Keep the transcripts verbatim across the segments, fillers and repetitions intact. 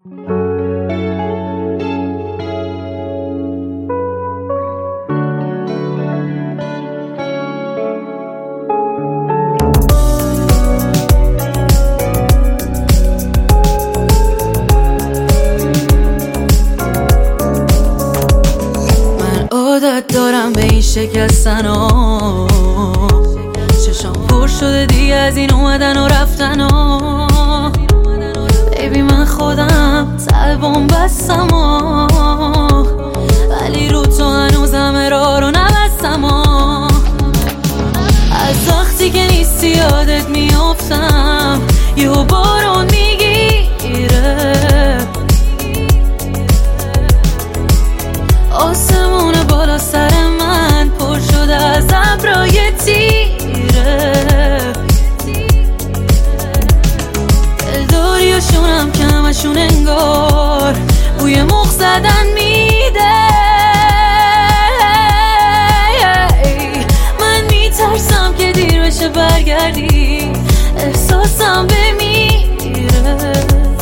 عادت دارم به این شکستن ها، چشام پر شده دیگه از این اومدن و رفتن ها. بیبی من خودم طلبم بستم ها، ولی رو تو هنوزم ارار رو نبستم ها. از وقتی که نیستی یادت میافتم، یهو بارون میگیره، آسمون بالا سر من پر شده از ابرای تیره. دلداریاشونم که همشون انگار بوی مخ زدن میده. من میترسم که دیر بشه برگردی، احساسم بمیره.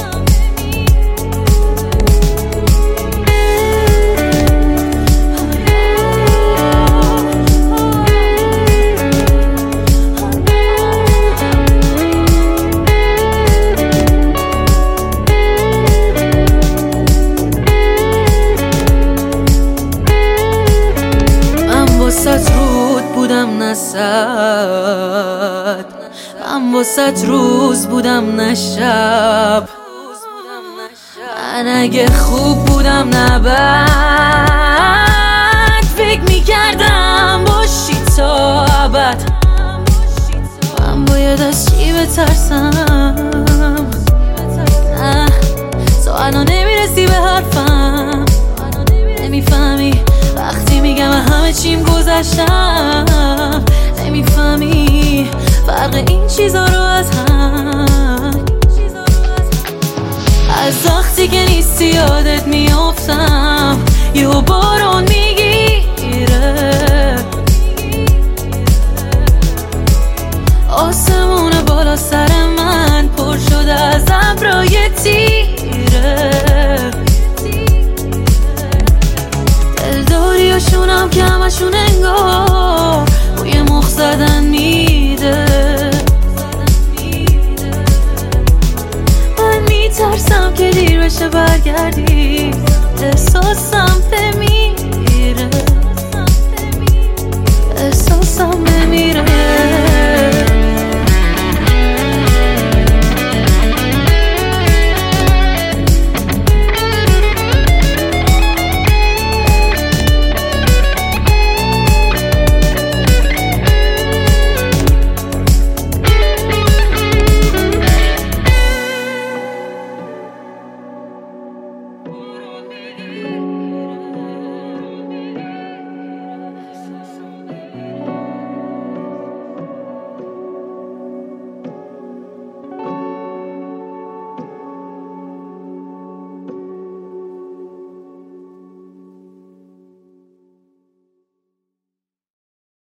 واسه رود بودم نه صد، من واسه روز بودم نه شب. من اگه خوب بودم نه بد، فکر میکردم باشی تا ابد. من باید از چی بترسم؟ نه تو الان نمیرسی به حرفم، نمیفهمی وقتی میگم همه چیم گذشتم. نمیفهمی فرق این چیزا رو از هم. از وقتی که نیستی یادت میافتم، یهو بارون میگیره، آسمون بالا سر من پر شده از ابرای تیره. دلداریاشونم که همشون انگار بوی مخ زدن میده. من میترسم که دیر بشه برگردی، احساسم بمیره.